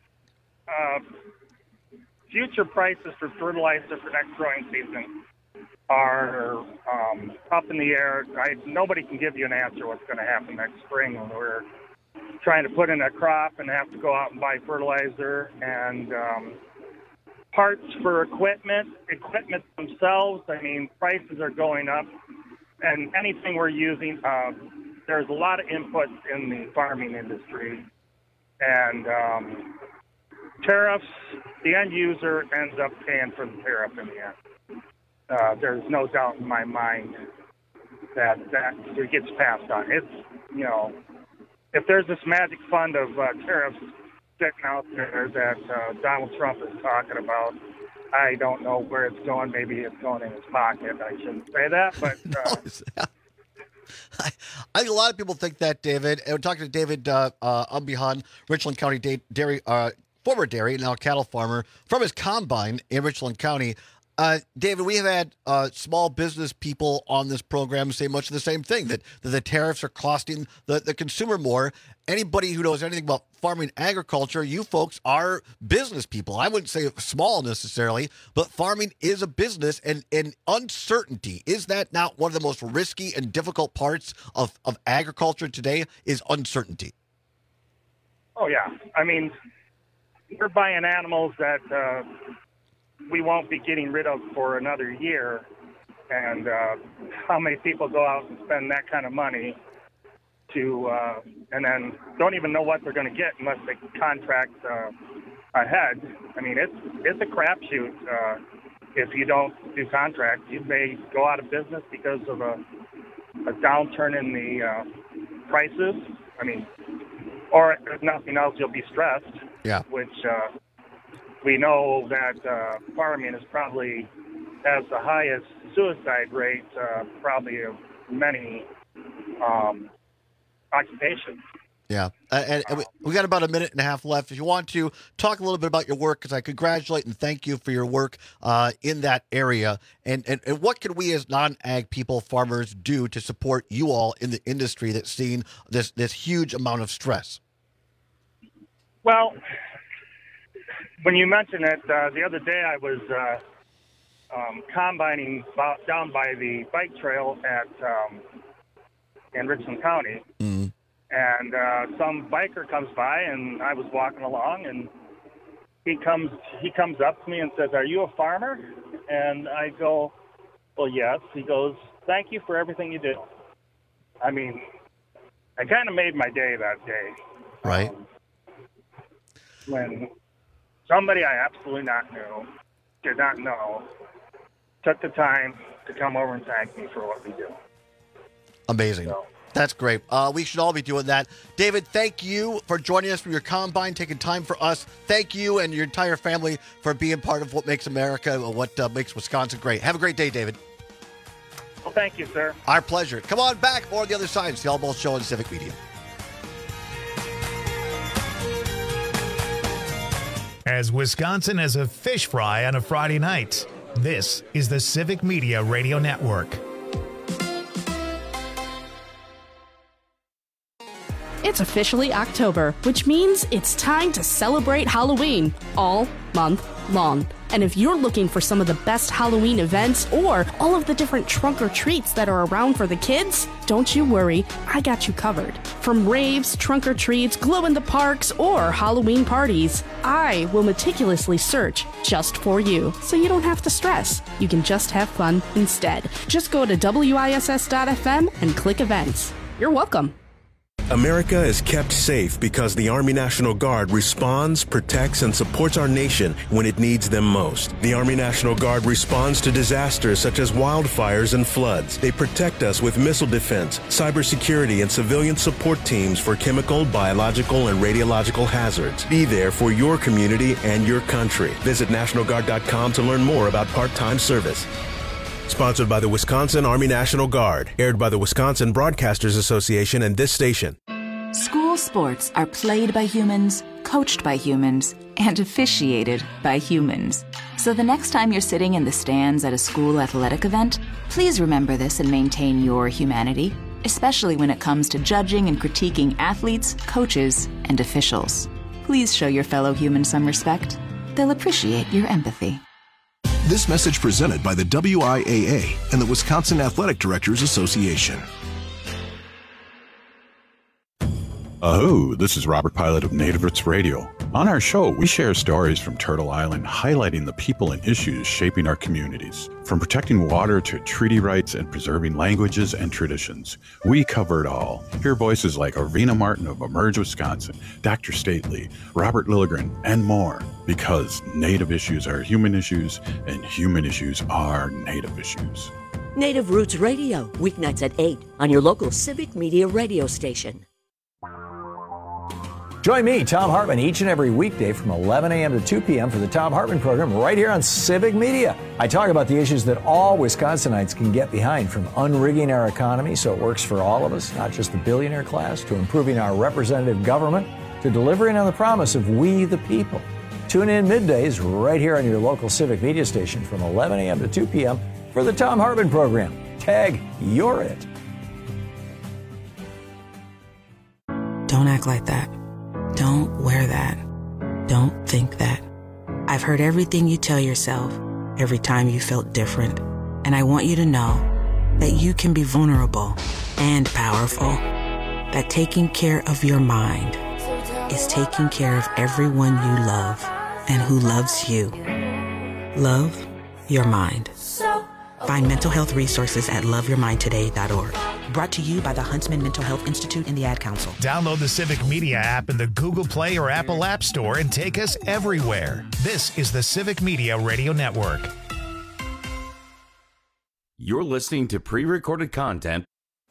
Future prices for fertilizer for next growing season are up in the air. Nobody can give you an answer what's going to happen next spring when we're trying to put in a crop and have to go out and buy fertilizer and parts for equipment themselves. I mean, prices are going up, and anything we're using, there's a lot of inputs in the farming industry, and tariffs, the end user ends up paying for the tariff in the end. There's no doubt in my mind that it gets passed on. It's, if there's this magic fund of tariffs sitting out there that Donald Trump is talking about, I don't know where it's going. Maybe it's going in his pocket. I shouldn't say that, but... I think a lot of people think that, David. And we're talking to David Umbihan, Richland County dairy, former dairy, now cattle farmer, from his combine in Richland County. David, we have had small business people on this program say much of the same thing, that the tariffs are costing the consumer more. Anybody who knows anything about farming agriculture, you folks are business people. I wouldn't say small necessarily, but farming is a business, and uncertainty, is that not one of the most risky and difficult parts of agriculture today, is uncertainty? Oh, yeah. I mean, we're buying animals that we won't be getting rid of for another year. And how many people go out and spend that kind of money to, and then don't even know what they're going to get unless they contract ahead. I mean, it's a crapshoot. If you don't do contracts, you may go out of business because of a downturn in the prices. I mean, or if nothing else, you'll be stressed. Yeah. Which we know that farming is probably has the highest suicide rate, probably of many occupations. Yeah, and we got about a minute and a half left. If you want to talk a little bit about your work, because I congratulate and thank you for your work in that area, and what can we as non-ag people, farmers, do to support you all in the industry that's seeing this huge amount of stress? Well, when you mention it, the other day I was combining down by the bike trail in Richland County. Mm-hmm. And some biker comes by, and I was walking along, and he comes up to me and says, "Are you a farmer?" And I go, "Well, yes." He goes, "Thank you for everything you do." I mean, I kind of made my day that day. Right. When somebody I absolutely did not know, took the time to come over and thank me for what we do. Amazing. So, that's great. We should all be doing that. David, thank you for joining us from your combine, taking time for us. Thank you and your entire family for being part of what makes America, what makes Wisconsin great. Have a great day, David. Well, thank you, sir. Our pleasure. Come on back. More on the other side. It's the Almost Show on Civic Media. As Wisconsin has a fish fry on a Friday night, this is the Civic Media Radio Network. It's officially October, which means it's time to celebrate Halloween all month long. And if you're looking for some of the best Halloween events or all of the different trunk or treats that are around for the kids, don't you worry, I got you covered. From raves, trunk or treats, glow in the parks, or Halloween parties, I will meticulously search just for you, so you don't have to stress. You can just have fun instead. Just go to WISS.FM and click events. You're welcome. America is kept safe because the Army National Guard responds, protects, and supports our nation when it needs them most. The Army National Guard responds to disasters such as wildfires and floods. They protect us with missile defense, cybersecurity, and civilian support teams for chemical, biological, and radiological hazards. Be there for your community and your country. Visit NationalGuard.com to learn more about part-time service. Sponsored by the Wisconsin Army National Guard. Aired by the Wisconsin Broadcasters Association and this station. School sports are played by humans, coached by humans, and officiated by humans. So the next time you're sitting in the stands at a school athletic event, please remember this and maintain your humanity, especially when it comes to judging and critiquing athletes, coaches, and officials. Please show your fellow humans some respect. They'll appreciate your empathy. This message presented by the WIAA and the Wisconsin Athletic Directors Association. This is Robert Pilot of Native Roots Radio. On our show, we share stories from Turtle Island highlighting the people and issues shaping our communities. From protecting water to treaty rights and preserving languages and traditions, we cover it all. Hear voices like Arvina Martin of Emerge Wisconsin, Dr. Stately, Robert Lilligren, and more. Because Native issues are human issues, and human issues are Native issues. Native Roots Radio, weeknights at 8 on your local Civic Media radio station. Join me, Tom Hartman, each and every weekday from 11 a.m. to 2 p.m. for the Tom Hartman program right here on Civic Media. I talk about the issues that all Wisconsinites can get behind, from unrigging our economy so it works for all of us, not just the billionaire class, to improving our representative government, to delivering on the promise of we the people. Tune in middays right here on your local Civic Media station from 11 a.m. to 2 p.m. for the Tom Hartman program. Tag, you're it. Don't act like that. Don't wear that. Don't think that. I've heard everything you tell yourself every time you felt different. And I want you to know that you can be vulnerable and powerful. That taking care of your mind is taking care of everyone you love and who loves you. Love your mind. Find mental health resources at loveyourmindtoday.org. Brought to you by the Huntsman Mental Health Institute and the Ad Council. Download the Civic Media app in the Google Play or Apple App Store and take us everywhere. This is the Civic Media Radio Network. You're listening to pre-recorded content.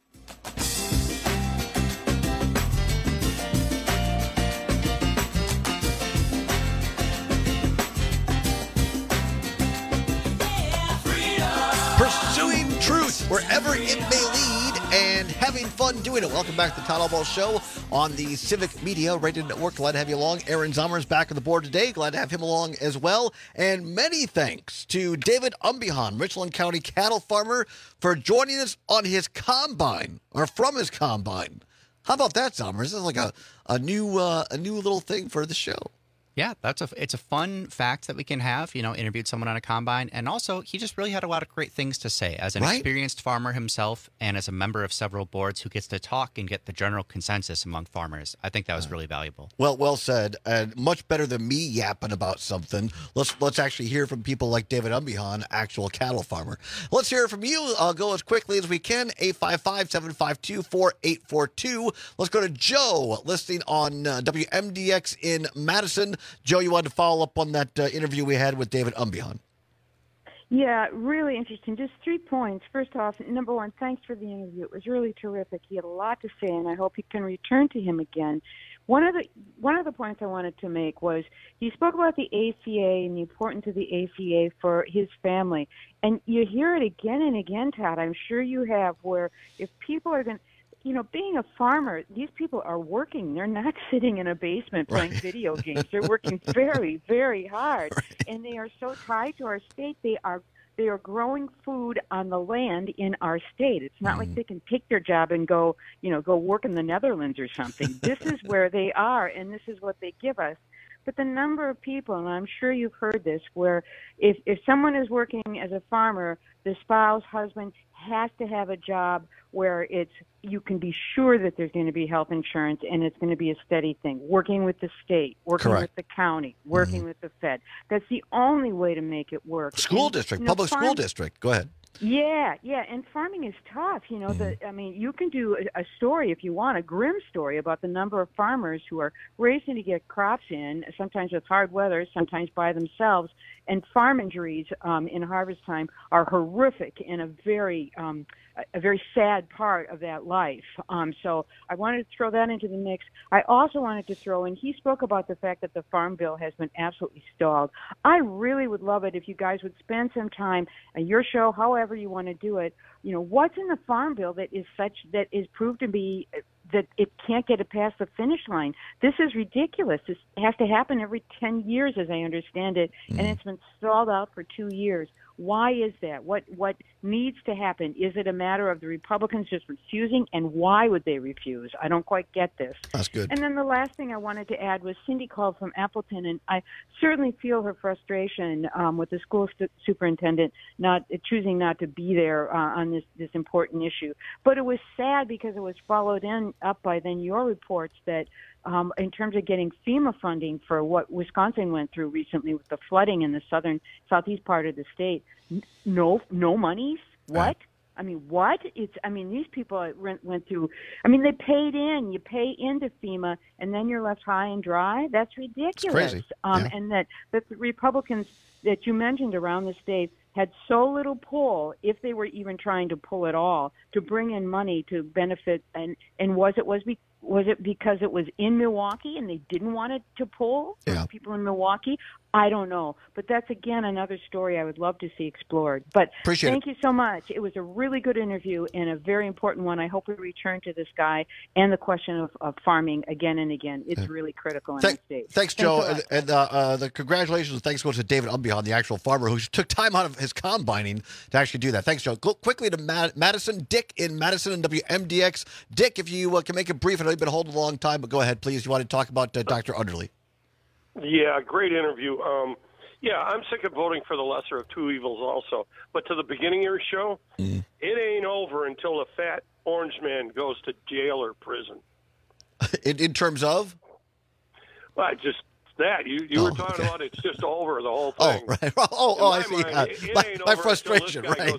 Pursuing truth wherever it may lead and having fun doing it. Welcome back to the Todd Ball Show on the Civic Media Radio Network. Glad to have you along. Aaron Zommer is back on the board today. Glad to have him along as well. And many thanks to David Umbihan, Richland County cattle farmer, for joining us on his combine, or from his combine. How about that, Zommer? This is like a new little thing for the show. Yeah, it's a fun fact that we can have, interviewed someone on a combine. And also, he just really had a lot of great things to say as an experienced farmer himself and as a member of several boards who gets to talk and get the general consensus among farmers. I think that was really valuable. Well said. And much better than me yapping about something. Let's actually hear from people like David Umbihan, actual cattle farmer. Let's hear from you. I'll go as quickly as we can. 855-752-4842. Let's go to Joe, listening on WMDX in Madison. Joe, you wanted to follow up on that interview we had with David Umbihan. Yeah, really interesting. Just 3 points. First off, number one, thanks for the interview. It was really terrific. He had a lot to say, and I hope you can return to him again. One of the points I wanted to make was he spoke about the ACA and the importance of the ACA for his family. And you hear it again and again, Todd. I'm sure you have, where if people are going to, being a farmer, these people are working. They're not sitting in a basement playing video games. They're working very, very hard. And they are so tied to our state. They are they are growing food on the land in our state. It's not like they can take their job and go work in the Netherlands or something. This is where they are, and this is what they give us. But the number of people, and I'm sure you've heard this, where if someone is working as a farmer, the spouse, husband has to have a job where you can be sure that there's going to be health insurance and it's going to be a steady thing. Working with the state, working with the county, working with the Fed. That's the only way to make it work. School district, public school district. Go ahead. Yeah, and farming is tough. You know, you can do a story if you want, a grim story about the number of farmers who are racing to get crops in, sometimes with hard weather, sometimes by themselves, and farm injuries in harvest time are horrific and a very sad part of that life. So I wanted to throw that into the mix. I also wanted to throw in, he spoke about the fact that the Farm Bill has been absolutely stalled. I really would love it if you guys would spend some time on your show, however you want to do it. You know, what's in the Farm Bill that is proved to be that it can't get it past the finish line? This is ridiculous. This has to happen every 10 years, as I understand it, and it's been stalled out for 2 years. Why is that? What needs to happen? Is it a matter of the Republicans just refusing, and why would they refuse? I don't quite get this. That's good. And then the last thing I wanted to add was Cindy called from Appleton, and I certainly feel her frustration with the school superintendent choosing not to be there on this important issue. But it was sad because it was followed up by then your reports that in terms of getting FEMA funding for what Wisconsin went through recently with the flooding in the southeast part of the state, no monies. What? I mean, what? These people went through. I mean, they paid in. You pay into FEMA, and then you're left high and dry. That's ridiculous. It's crazy. And that the Republicans that you mentioned around the state had so little pull, if they were even trying to pull at all, to bring in money to benefit. And was it because it was in Milwaukee and they didn't want it to pull for people in Milwaukee? I don't know. But that's, again, another story I would love to see explored. But thank you so much. It was a really good interview and a very important one. I hope we return to this guy and the question of farming again and again. It's really critical in our state. Thanks, Joe. And the congratulations and thanks go to David Umbehan, the actual farmer who took time out of his combining to actually do that. Thanks, Joe. Go quickly to Madison. Dick in Madison and WMDX. Dick, if you can make it brief. I know you've been holding a long time, but go ahead, please. You want to talk about Dr. Underly? Yeah, great interview. I'm sick of voting for the lesser of two evils also. But to the beginning of your show, it ain't over until the fat orange man goes to jail or prison. In terms of? Well, just that. You were talking about it's just over, the whole thing. Oh, right. I see. My frustration, right.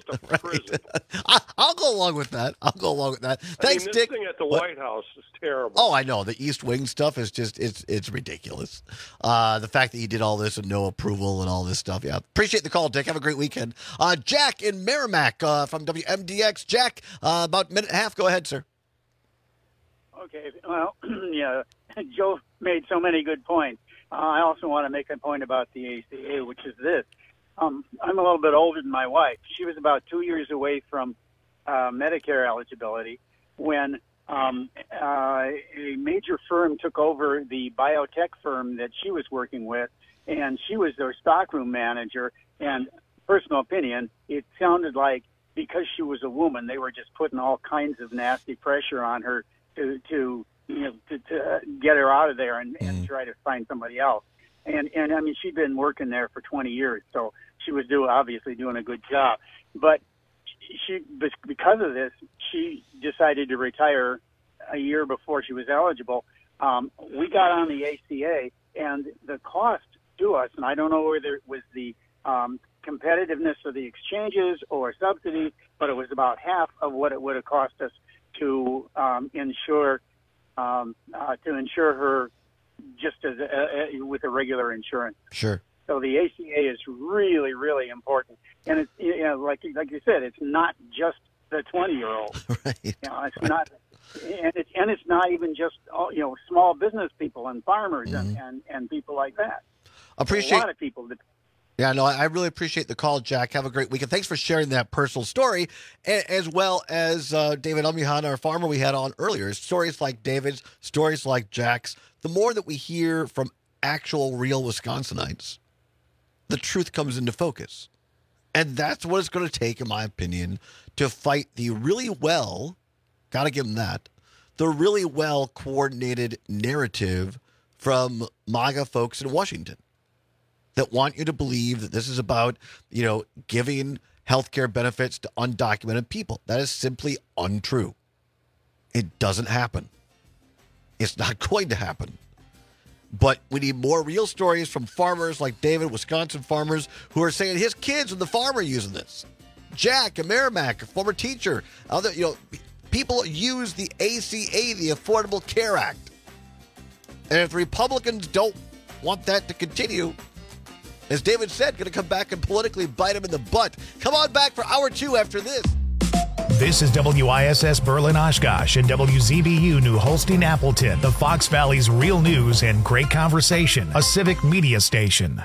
I'll go along with that. Thanks, this Dick. thing at the White House is terrible. Oh, I know. The East Wing stuff is just, it's ridiculous. The fact that he did all this and no approval and all this stuff. Yeah. Appreciate the call, Dick. Have a great weekend. Jack in Merrimack from WMDX. Jack, about a minute and a half. Go ahead, sir. Okay. Well, yeah, Joe made so many good points. I also want to make a point about the ACA, which is this. I'm a little bit older than my wife. She was about 2 years away from Medicare eligibility when a major firm took over the biotech firm that she was working with, and she was their stockroom manager. And personal opinion, it sounded like because she was a woman, they were just putting all kinds of nasty pressure on her to get her out of there and try to find somebody else. And I mean, she'd been working there for 20 years, so she was obviously doing a good job. But because of this, she decided to retire a year before she was eligible. We got on the ACA, and the cost to us, and I don't know whether it was the competitiveness of the exchanges or subsidy, but it was about half of what it would have cost us to insure her just as with a regular insurance. Sure. So the ACA is really, really important, and it's like you said, it's not just the 20-year-old. Right. It's not, and it's not even just small business people and farmers and people like that. Appreciate a lot of people that. Yeah, no, I really appreciate the call, Jack. Have a great weekend. Thanks for sharing that personal story, as well as David Umbehan, our farmer we had on earlier. Stories like David's, stories like Jack's. The more that we hear from actual, real Wisconsinites, the truth comes into focus. And that's what it's going to take, in my opinion, to fight the really well, got to give them that, the really well coordinated narrative from MAGA folks in Washington that want you to believe that this is about, giving healthcare benefits to undocumented people. That is simply untrue. It doesn't happen. It's not going to happen. But we need more real stories from farmers like David, Wisconsin farmers, who are saying his kids and the farm are using this. Jack, a Merrimack, a former teacher, other, people use the ACA, the Affordable Care Act. And if the Republicans don't want that to continue, as David said, going to come back and politically bite him in the butt. Come on back for hour 2 after this. This is WISS Berlin Oshkosh and WZBU New Holstein Appleton, the Fox Valley's real news and great conversation, a civic media station.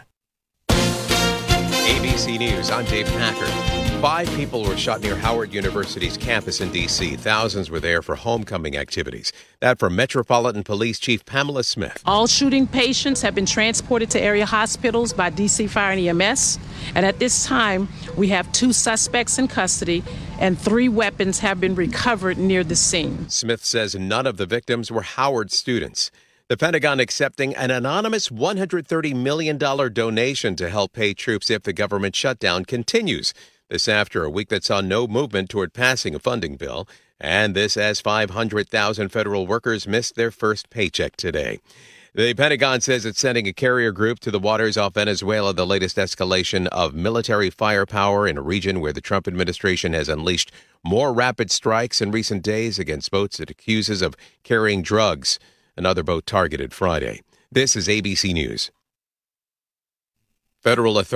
ABC News, I'm Dave Packard. 5 people were shot near Howard University's campus in D.C. Thousands were there for homecoming activities. That from Metropolitan Police Chief Pamela Smith. All shooting patients have been transported to area hospitals by D.C. Fire and EMS. And at this time, we have 2 suspects in custody and 3 weapons have been recovered near the scene. Smith says none of the victims were Howard students. The Pentagon accepting an anonymous $130 million donation to help pay troops if the government shutdown continues. This after a week that saw no movement toward passing a funding bill, and this as 500,000 federal workers missed their first paycheck today. The Pentagon says it's sending a carrier group to the waters off Venezuela, the latest escalation of military firepower in a region where the Trump administration has unleashed more rapid strikes in recent days against boats it accuses of carrying drugs. Another boat targeted Friday. This is ABC News. Federal authorities